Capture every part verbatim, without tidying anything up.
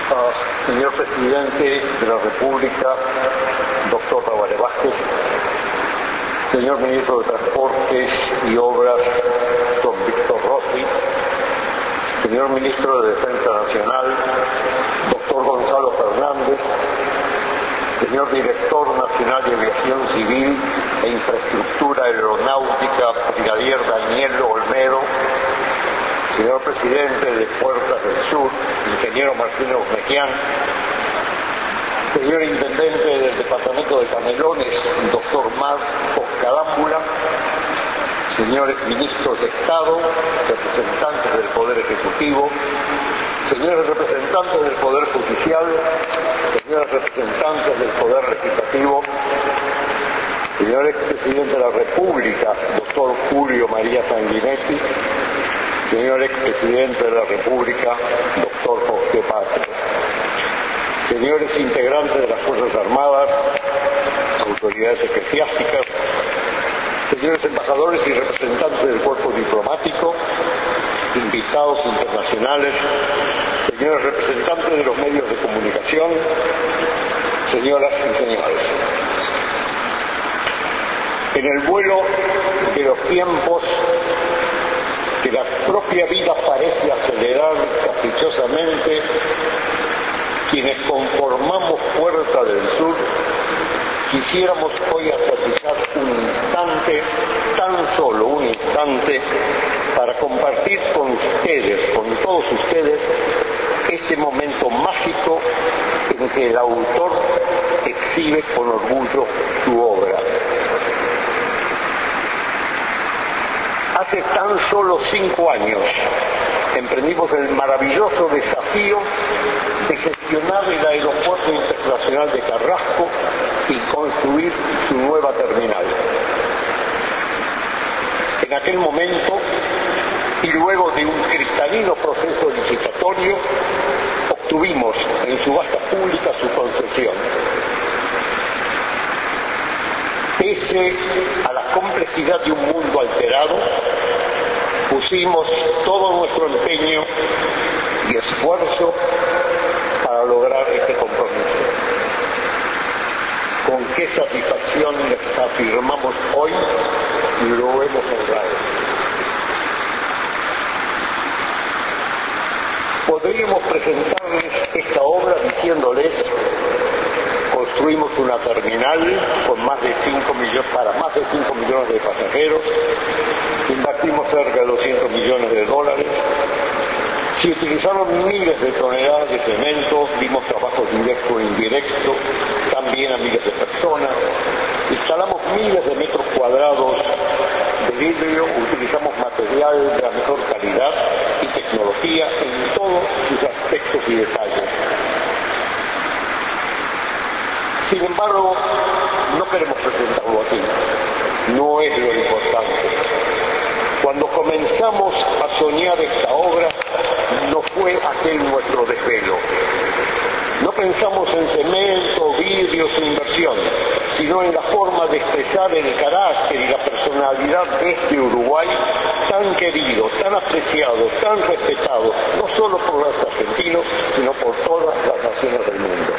Uh, señor Presidente de la República, doctor Tabaré Vázquez, señor Ministro de Transportes y Obras, don Víctor Rossi, señor Ministro de Defensa Nacional, doctor Gonzalo Fernández, señor Director Nacional de Aviación Civil e Infraestructura Aeronáutica, brigadier Daniel Olmedo, señor Presidente de Puertas del Sur, ingeniero Martín Osmejian, señor Intendente del Departamento de Canelones, doctor Marcos Carámbula, señores Ministros de Estado, representantes del Poder Ejecutivo, señores representantes del Poder Judicial, señores representantes del Poder Legislativo, señor expresidente de la República, doctor Julio María Sanguinetti, señor expresidente de la República, doctor José Paz, señores integrantes de las Fuerzas Armadas, autoridades eclesiásticas, señores embajadores y representantes del cuerpo diplomático, invitados internacionales, señores representantes de los medios de comunicación, señoras y señores. En el vuelo de los tiempos que la propia vida parece acelerar caprichosamente, quienes conformamos Puerta del Sur quisiéramos hoy aterrizar un instante, tan solo un instante, para compartir con ustedes, con todos ustedes, este momento mágico en que el autor exhibe con orgullo su obra. Hace tan solo cinco años emprendimos el maravilloso desafío de gestionar el Aeropuerto Internacional de Carrasco y construir su nueva terminal. En aquel momento, y luego de un cristalino proceso licitatorio, obtuvimos en subasta pública su concesión. Pese a la complejidad de un mundo alterado, pusimos todo nuestro empeño y esfuerzo para lograr este compromiso. Con qué satisfacción les afirmamos hoy y lo hemos logrado. Podríamos presentarles esta obra diciéndoles: construimos una terminal con más de cinco millones, para más de cinco millones de pasajeros, invertimos cerca de doscientos millones de dólares, se utilizaron miles de toneladas de cemento, dimos trabajos directo e indirecto, también a miles de personas, instalamos miles de metros cuadrados de vidrio, utilizamos material de la mejor calidad y tecnología en todos sus aspectos y detalles. Sin embargo, no queremos presentarlo aquí, no es lo importante. Cuando comenzamos a soñar esta obra, no fue aquel nuestro desvelo. No pensamos en cemento, vidrios e inversión, sino en la forma de expresar el carácter y la personalidad de este Uruguay tan querido, tan apreciado, tan respetado, no solo por los argentinos, sino por todas las naciones del mundo.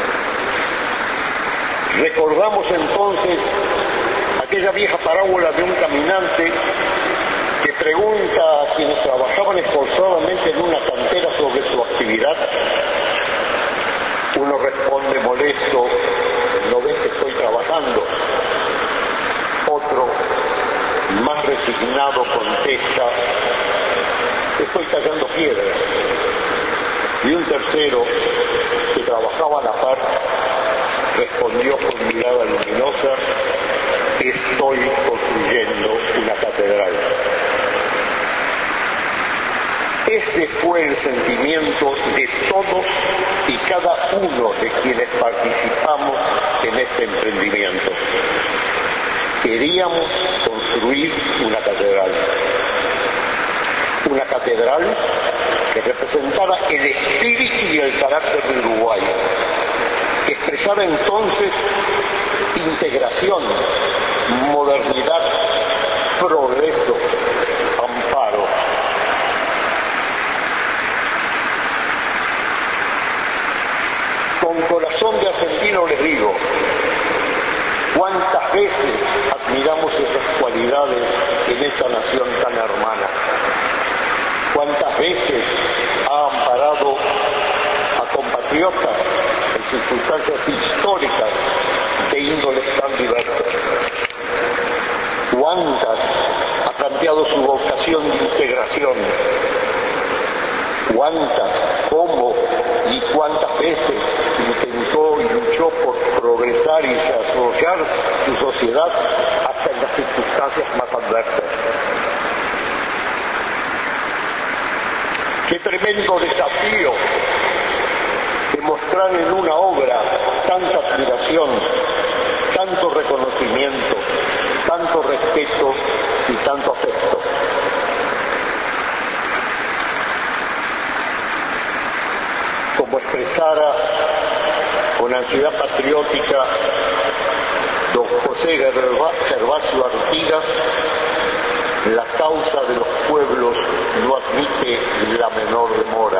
Recordamos entonces aquella vieja parábola de un caminante que pregunta a quienes trabajaban esforzadamente en una cantera sobre su actividad. Uno responde molesto: ¿no ves que estoy trabajando? Otro, más resignado, contesta: estoy tallando piedras. Y un tercero, que trabajaba a la par, respondió con mirada luminosa: estoy construyendo una catedral. Ese fue el sentimiento de todos y cada uno de quienes participamos en este emprendimiento. Queríamos construir una catedral. Una catedral que representara el espíritu y el carácter de Uruguay, que expresara entonces integración, modernidad, progreso, amparo. con corazón de argentino les digo, ¿cuántas veces admiramos esas cualidades en esta nación tan hermana? ¿Cuántas veces ha amparado a compatriotas en circunstancias históricas de índoles tan diversas? ¿Cuántas ha planteado su vocación de integración? ¿Cuántas, cómo y cuántas veces intentó y luchó por progresar y desarrollar su sociedad hasta en las circunstancias más adversas? ¡Qué tremendo desafío demostrar en una obra tanta admiración, tanto reconocimiento, tanto respeto y tanto afecto! Como expresara con ansiedad patriótica don José Gervasio Artigas, la causa de los pueblos no admite la menor demora.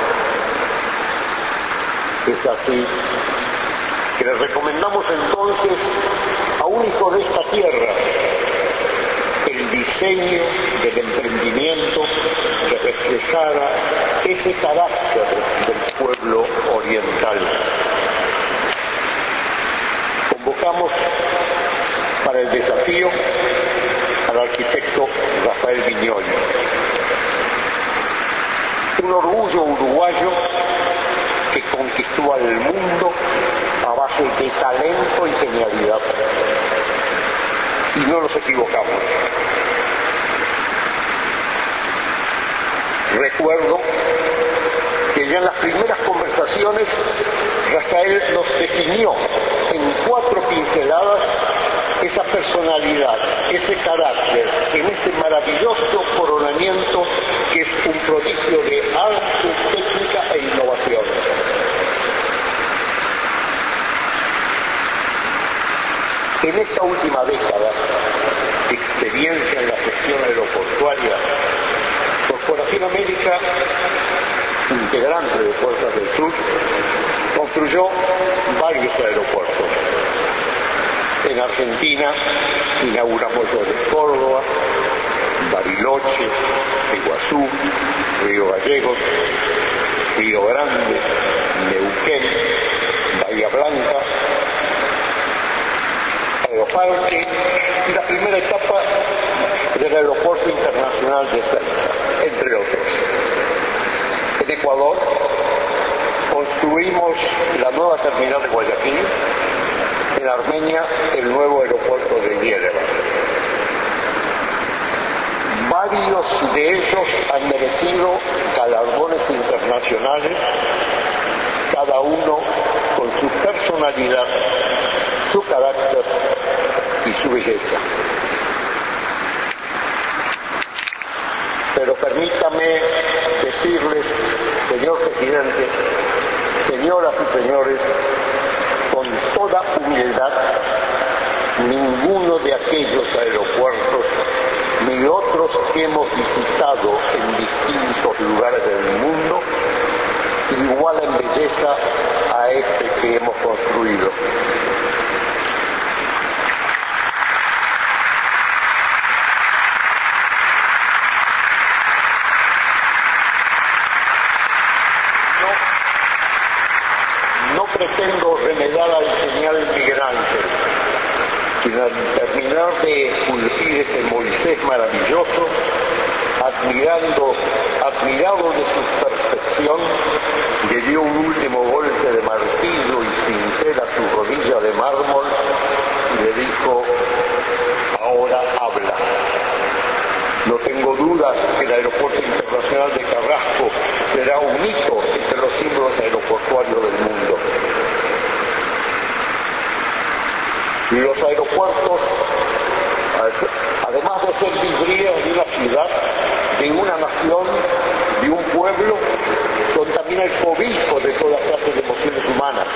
Es así que le recomendamos entonces a un hijo de esta tierra el diseño del emprendimiento que reflejara ese carácter del pueblo oriental. Convocamos para el desafío al arquitecto Rafael Viñoly, un orgullo uruguayo que conquistó al mundo a base de talento y genialidad. Y no nos equivocamos. Recuerdo que ya en las primeras conversaciones Rafael nos definió en cuatro pinceladas esa personalidad, ese carácter, en este maravilloso coronamiento que es un prodigio de arte, técnica e innovación. En esta última década de experiencia en la gestión aeroportuaria, Corporación América, integrante de Fuerzas del Sur, construyó varios aeropuertos. En Argentina inauguramos los de Córdoba, Bariloche, Iguazú, Río Gallegos, Río Grande, Neuquén, Bahía Blanca, Aeroparque y la primera etapa del Aeropuerto Internacional de Ezeiza, entre otros. En Ecuador construimos la nueva terminal de Guayaquil, en Armenia el nuevo aeropuerto de Yerevan. Varios de ellos han merecido galardones internacionales, cada uno con su personalidad, su carácter y su belleza. Pero permítame decirles, señor presidente, señoras y señores, con toda humildad, ninguno de aquellos aeropuertos ni otros que hemos visitado en distintos lugares del mundo iguala en belleza a este que hemos construido. No, no pretendo remediar al genial Miguel Ángel, quien al terminar de esculpir ese Moisés maravilloso, admirando, admirado de su perfección, le dio un último golpe de martillo y cincel a su rodilla de mármol y le dijo: ahora habla. No tengo dudas que el Aeropuerto Internacional de Carrasco será un hito entre los símbolos aeroportuarios del mundo. Los aeropuertos, además de ser vidrieras de una ciudad, de una nación, de un pueblo, son también el cobijo de toda clase de emociones humanas.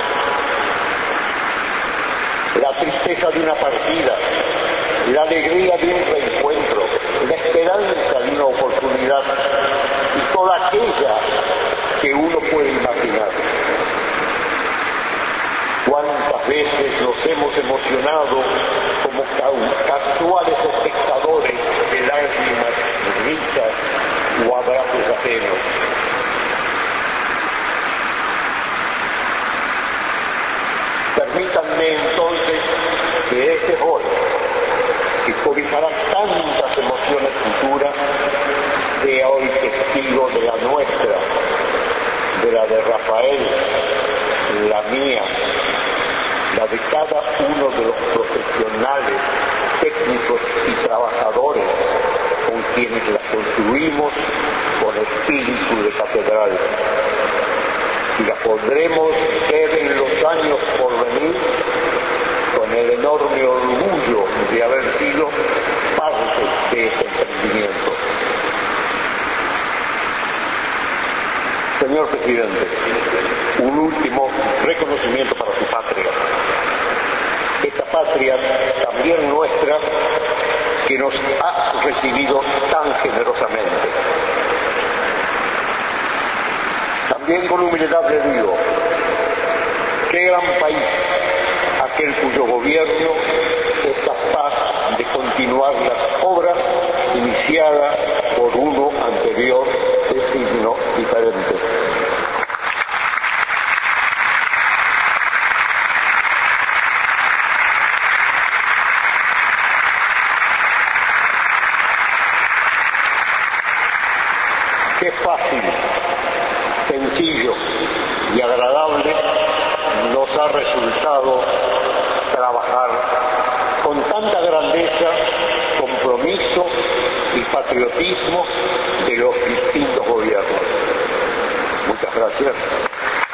La tristeza de una partida, la alegría de un reencuentro, la esperanza de una oportunidad y toda aquella que uno puede imaginar. cuántas veces nos hemos emocionado como casuales espectadores de lágrimas, risas o abrazos ajenos. Permítanme entonces que este hoy, que cobijará tantas emociones futuras, sea hoy testigo de la nuestra, de la de Rafael, la mía, la de cada uno de los profesionales, técnicos y trabajadores con quienes la construimos con espíritu de catedral. Y la podremos ver en los años por venir con el enorme orgullo de haber sido parte de este emprendimiento. Señor Presidente, un último reconocimiento para su patria. Esta patria también nuestra, que nos ha recibido tan generosamente. También con humildad le digo, qué gran país aquel cuyo gobierno es capaz de continuar las obras iniciadas por uno anterior de signo diferente. Qué fácil, sencillo y agradable nos ha resultado trabajar con tanta grandeza, compromiso y patriotismo de los distintos gobiernos. Muchas gracias.